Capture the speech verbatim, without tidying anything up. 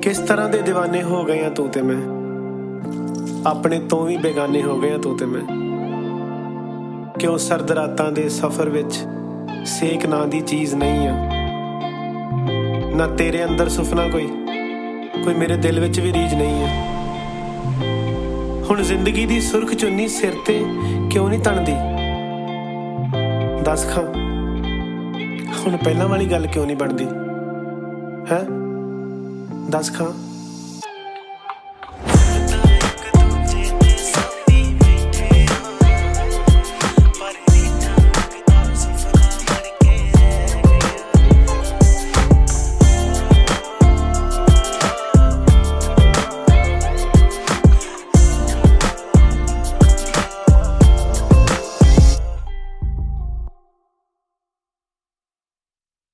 किस तरह दे दीवाने हो गए तू ते मैं, अपने तो भी बेगाने हो गए तू ते मैं। क्यों सर्द रातां दे सफर विच सेक नां दी चीज़ नहीं आ, ना तेरे अंदर सुफना कोई कोई मेरे दिल विच भी रीज नहीं है। हुण जिंदगी दी सुर्ख चुन्नी सिर ते क्यों नहीं तणदी, दस खां हुण पहलां वाली गल क्यों नहीं बनदी है, दस खां।